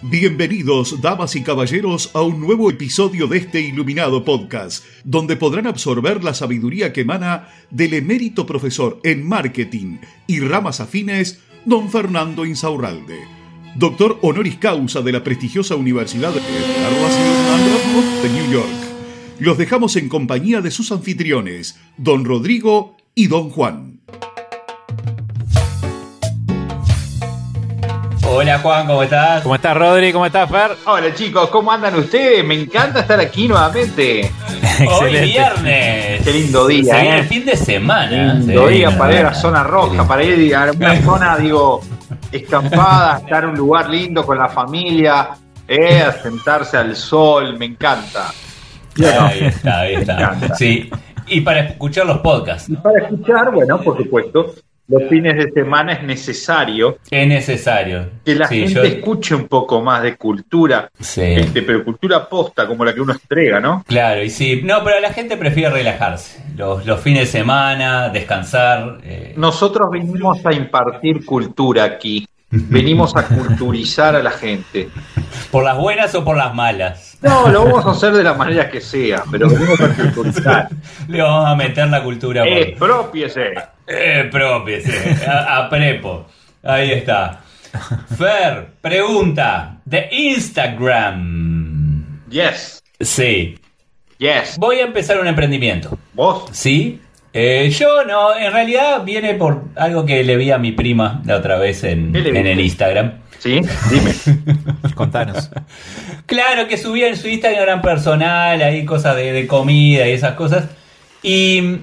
Bienvenidos, damas y caballeros, a un nuevo episodio de este iluminado podcast, donde podrán absorber la sabiduría que emana del emérito profesor en marketing y ramas afines, don Fernando Insaurralde, doctor honoris causa de la prestigiosa Universidad de New York. Los dejamos en compañía de sus anfitriones, don Rodrigo y don Juan. Hola Juan, ¿cómo estás? ¿Cómo estás, Rodri? ¿Cómo estás, Fer? Hola chicos, ¿cómo andan ustedes? Me encanta estar aquí nuevamente. Hoy viernes. Qué lindo día, sí, el fin de semana. Lindo día para ir a la zona roja, para ir a una zona, escampada, estar en un lugar lindo con la familia, a sentarse al sol, me encanta. Ahí está. Sí. Y para escuchar los podcasts. Y para escuchar, bueno, por supuesto, los fines de semana es necesario. Es necesario. Que la gente escuche un poco más de cultura, pero cultura posta, como la que uno entrega, ¿no? Claro, y sí. No, pero la gente prefiere relajarse. Los fines de semana, descansar. Nosotros venimos a impartir cultura aquí. Venimos a culturizar a la gente. ¿Por las buenas o por las malas? No, lo vamos a hacer de la manera que sea, pero venimos a culturizar. Le vamos a meter la cultura. Expropiese. A prepo. Ahí está. Fer, pregunta de Instagram. Yes. Sí. Yes. Voy a empezar un emprendimiento. ¿Vos? Sí. Yo no, en realidad viene por algo que le vi a mi prima la otra vez en el Instagram. Sí, dime. Contanos. Claro, que subía en su Instagram personal ahí cosas de comida y esas cosas. Y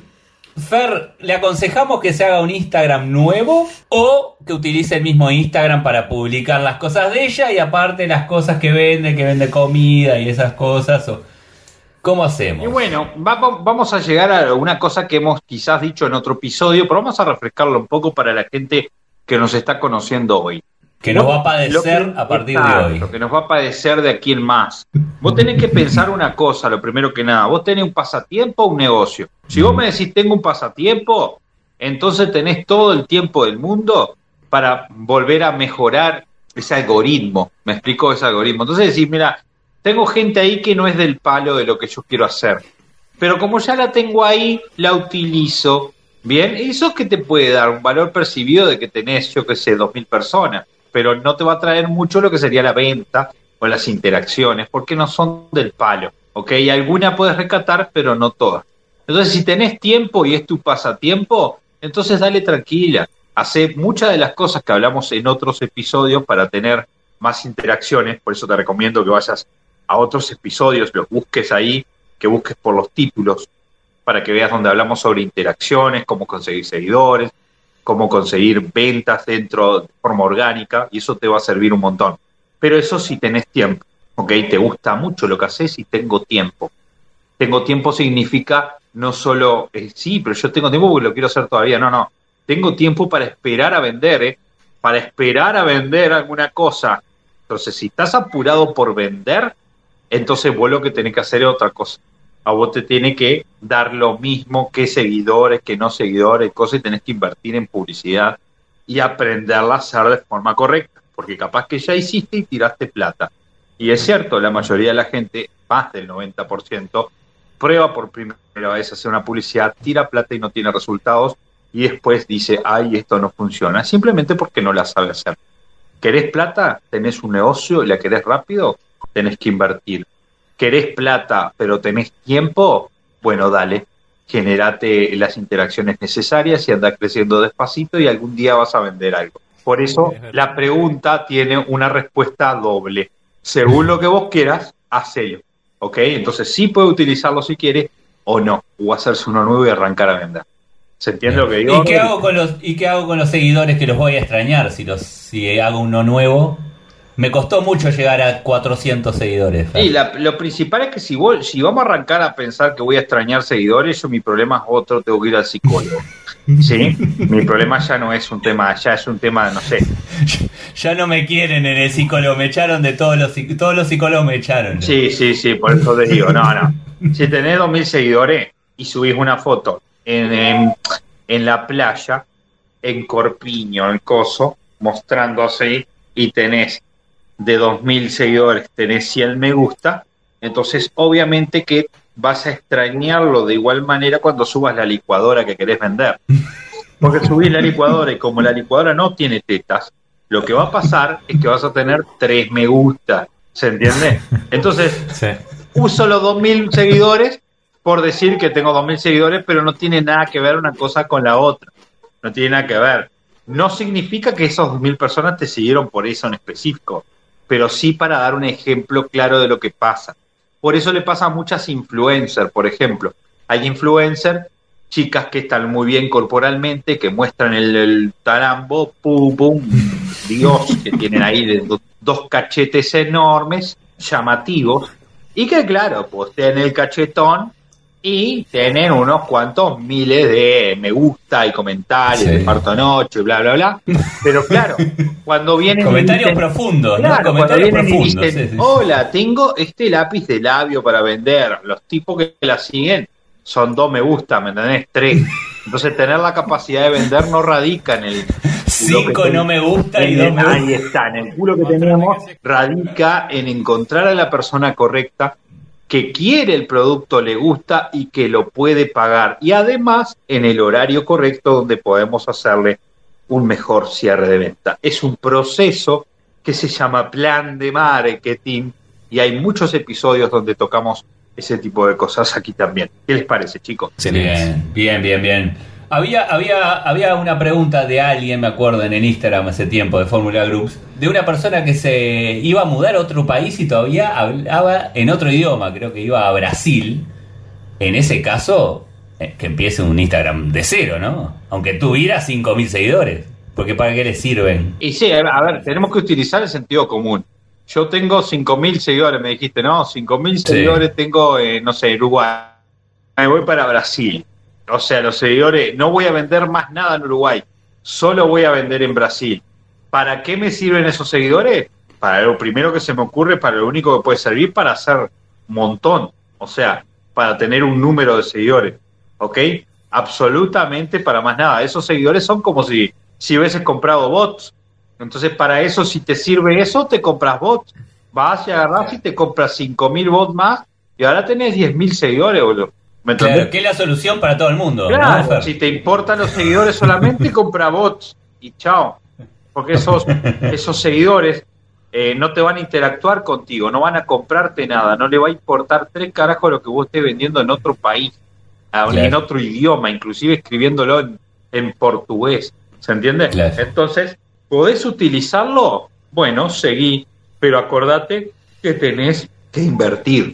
Fer, ¿le aconsejamos que se haga un Instagram nuevo o que utilice el mismo Instagram para publicar las cosas de ella y aparte las cosas que vende comida y esas cosas? ¿Cómo hacemos? Y bueno, vamos a llegar a una cosa que hemos quizás dicho en otro episodio, pero vamos a refrescarlo un poco para la gente que nos está conociendo hoy. Que nos va a padecer a partir de hoy. Que nos va a padecer de aquí en más. Vos tenés que pensar una cosa, lo primero que nada. Vos tenés un pasatiempo o un negocio. Si vos me decís tengo un pasatiempo, entonces tenés todo el tiempo del mundo para volver a mejorar ese algoritmo. ¿Me explico ese algoritmo? Entonces decís, mira, tengo gente ahí que no es del palo de lo que yo quiero hacer. Pero como ya la tengo ahí, la utilizo. Bien, eso que te puede dar un valor percibido de que tenés, 2.000 personas. Pero no te va a traer mucho lo que sería la venta o las interacciones, porque no son del palo, ¿ok? Alguna puedes rescatar, pero no todas. Entonces, si tenés tiempo y es tu pasatiempo, entonces dale tranquila. Hacé muchas de las cosas que hablamos en otros episodios para tener más interacciones, por eso te recomiendo que vayas a otros episodios, los busques ahí, que busques por los títulos, para que veas donde hablamos sobre interacciones, cómo conseguir seguidores, cómo conseguir ventas dentro de forma orgánica, y eso te va a servir un montón. Pero eso si tenés tiempo, ¿ok? Te gusta mucho lo que haces y tengo tiempo. Tengo tiempo significa no solo, sí, pero yo tengo tiempo porque lo quiero hacer todavía. No. Tengo tiempo para esperar a vender, para esperar a vender alguna cosa. Entonces, si estás apurado por vender, entonces vos lo que tenés que hacer es otra cosa. A vos te tiene que dar lo mismo que seguidores, que no seguidores, cosas, y tenés que invertir en publicidad y aprenderla a hacer de forma correcta, porque capaz que ya hiciste y tiraste plata. Y es cierto, la mayoría de la gente, más del 90%, prueba por primera vez hacer una publicidad, tira plata y no tiene resultados, y después dice, ay, esto no funciona, simplemente porque no la sabe hacer. ¿Querés plata? ¿Tenés un negocio y la querés rápido? Tenés que invertir. ¿Querés plata pero tenés tiempo? Bueno, dale, generate las interacciones necesarias y anda creciendo despacito y algún día vas a vender algo. Por eso la pregunta tiene una respuesta doble. Según lo que vos quieras, hacelo, ¿ok? Entonces sí puede utilizarlo si quiere o no, o hacerse uno nuevo y arrancar a vender. ¿Se entiende lo que digo? ¿Y qué hago con los seguidores que los voy a extrañar si hago uno nuevo? Me costó mucho llegar a 400 seguidores. Y lo principal es que si vamos a arrancar a pensar que voy a extrañar seguidores, mi problema es otro, tengo que ir al psicólogo. ¿Sí? Mi problema ya no es un tema, ya es un tema, no sé. Ya no me quieren en el psicólogo, me echaron de todos los psicólogos me echaron. ¿No? Sí, por eso te digo, no. Si tenés 2.000 seguidores y subís una foto en la playa, en Corpiño, en Coso, mostrando así, y tenés de 2.000 seguidores tenés 100 me gusta, entonces obviamente que vas a extrañarlo de igual manera cuando subas la licuadora que querés vender. Porque subís la licuadora y como la licuadora no tiene tetas, lo que va a pasar es que vas a tener 3 me gusta, ¿se entiende? Entonces, Sí. uso los 2.000 seguidores por decir que tengo 2.000 seguidores, pero no tiene nada que ver una cosa con la otra. No tiene nada que ver. No significa que esas 2.000 personas te siguieron por eso en específico, pero sí para dar un ejemplo claro de lo que pasa. Por eso le pasa a muchas influencers, por ejemplo. Hay influencers, chicas que están muy bien corporalmente, que muestran el tarambo, pum, pum, Dios, que tienen ahí dos cachetes enormes, llamativos, y que claro, pues tienen el cachetón y tienen unos cuantos miles de me gusta y comentarios, Sí. de parto noche, bla, bla, bla. Pero claro, cuando vienen... Comentarios profundos, ¿no? Claro, cuando Comentarios vienen y profundos. dicen, Sí, sí. hola, tengo este lápiz de labio para vender. Los tipos que la siguen son 2 me gusta, ¿me entendés? 3. Entonces tener la capacidad de vender no radica en el... 5 no me gusta y 2 me gusta. Ahí está, en el culo que tenemos, radica en encontrar a la persona correcta que quiere el producto, le gusta y que lo puede pagar. Y además en el horario correcto donde podemos hacerle un mejor cierre de venta. Es un proceso que se llama plan de marketing y hay muchos episodios donde tocamos ese tipo de cosas aquí también. ¿Qué les parece, chicos? Bien. Había una pregunta de alguien, me acuerdo, en el Instagram hace tiempo, de Fórmula Groups, de una persona que se iba a mudar a otro país y todavía hablaba en otro idioma, creo que iba a Brasil. En ese caso, que empiece un Instagram de cero, ¿no? Aunque tuviera 5.000 seguidores, porque ¿para qué le sirven? Y sí, a ver, tenemos que utilizar el sentido común. Yo tengo 5.000 seguidores, me dijiste, ¿no? 5.000 seguidores tengo, no sé, Uruguay. Me voy para Brasil. O sea, los seguidores, no voy a vender más nada en Uruguay, solo voy a vender en Brasil. ¿Para qué me sirven esos seguidores? Para lo primero que se me ocurre, para lo único que puede servir, para hacer un montón. O sea, para tener un número de seguidores. ¿Ok? Absolutamente para más nada. Esos seguidores son como si hubieses comprado bots. Entonces, para eso, si te sirve eso, te compras bots. Vas y agarrás y te compras 5.000 bots más y ahora tenés 10.000 seguidores, boludo. ¿Me entendés? Claro, que es la solución para todo el mundo, Claro, ¿no, Fer? si te importan los seguidores solamente, compra bots y chao. Porque esos seguidores no te van a interactuar contigo, no van a comprarte nada, no le va a importar 3 carajos lo que vos estés vendiendo en otro país, en otro idioma, inclusive escribiéndolo en portugués. ¿Se entiende? Claro. Entonces, ¿podés utilizarlo? Bueno, seguí, pero acordate que tenés que invertir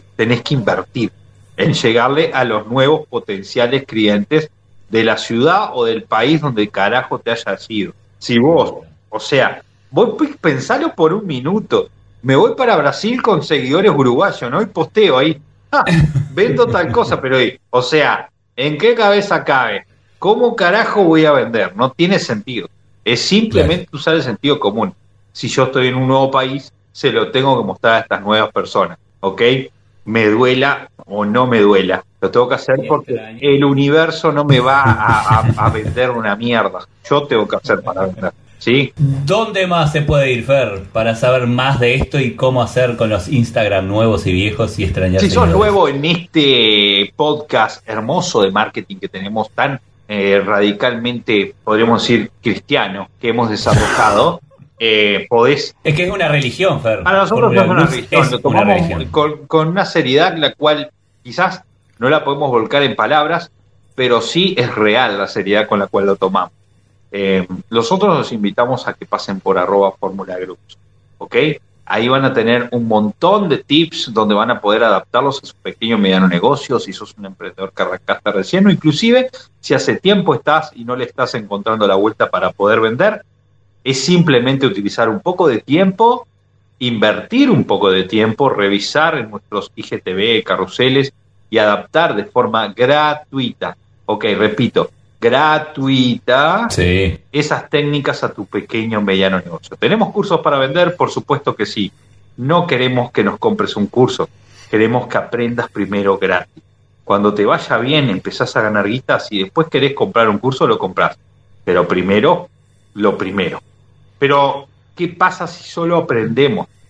en llegarle a los nuevos potenciales clientes de la ciudad o del país donde carajo te hayas ido. Si vos, o sea, vos pensalo por un minuto, me voy para Brasil con seguidores uruguayos, ¿no? Y posteo ahí, vendo tal cosa, pero o sea, ¿en qué cabeza cabe? ¿Cómo carajo voy a vender? No tiene sentido. Es simplemente usar el sentido común. Si yo estoy en un nuevo país, se lo tengo que mostrar a estas nuevas personas, ¿ok? Me duela o no me duela. Lo tengo que hacer porque el universo no me va a vender una mierda. Yo tengo que hacer para vender, ¿sí? ¿Dónde más se puede ir, Fer, para saber más de esto y cómo hacer con los Instagram nuevos y viejos y extrañar Si sos seguidores? nuevo en este podcast hermoso de marketing que tenemos tan radicalmente, podríamos decir, cristiano, que hemos desarrollado, podés... Es que es una religión, Fer. Para nosotros no es una religión, Es lo una tomamos religión. con una seriedad la cual quizás no la podemos volcar en palabras, pero sí es real la seriedad con la cual lo tomamos. Nosotros los invitamos a que pasen por @formulagroups, ¿ok? Ahí van a tener un montón de tips donde van a poder adaptarlos a su pequeño y mediano negocio, si sos un emprendedor que arrancaste recién, o inclusive si hace tiempo estás y no le estás encontrando la vuelta para poder vender. Es simplemente utilizar un poco de tiempo, invertir un poco de tiempo, revisar en nuestros IGTV, carruseles y adaptar de forma gratuita, ok, repito, gratuita, Sí. esas técnicas a tu pequeño o mediano negocio. ¿Tenemos cursos para vender? Por supuesto que sí. No queremos que nos compres un curso, queremos que aprendas primero gratis. Cuando te vaya bien, empezás a ganar guitas y después querés comprar un curso, lo comprás. Pero primero, lo primero. Pero, ¿qué pasa si solo aprendemos?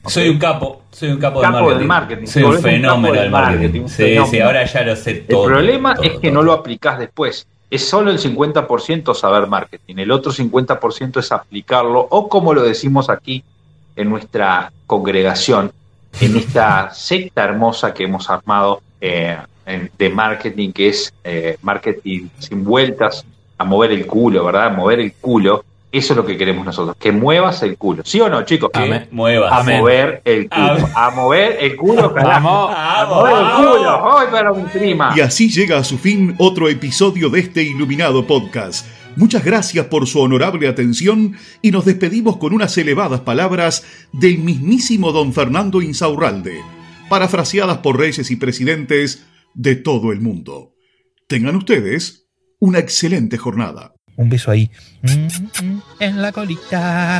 Soy un capo del marketing. Soy un fenómeno del marketing. Sí, ahora ya lo sé todo. El problema es que no lo aplicás después. Es solo el 50% saber marketing. El otro 50% es aplicarlo, o como lo decimos aquí en nuestra congregación, en esta secta hermosa que hemos armado de marketing, que es marketing sin vueltas, a mover el culo, ¿verdad? Mover el culo. Eso es lo que queremos nosotros, que muevas el culo. ¿Sí o no, chicos? Que muevas. A mover el culo. A mover el culo, carajo. A mover el culo. ¡Ay, para mi prima! Y así llega a su fin otro episodio de este iluminado podcast. Muchas gracias por su honorable atención y nos despedimos con unas elevadas palabras del mismísimo don Fernando Insaurralde, parafraseadas por reyes y presidentes de todo el mundo. Tengan ustedes una excelente jornada. Un beso ahí, en la colita.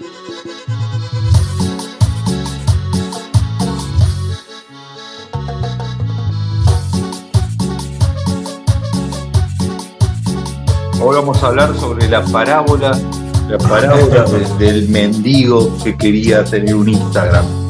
Ahora vamos a hablar sobre la parábola del mendigo que quería tener un Instagram.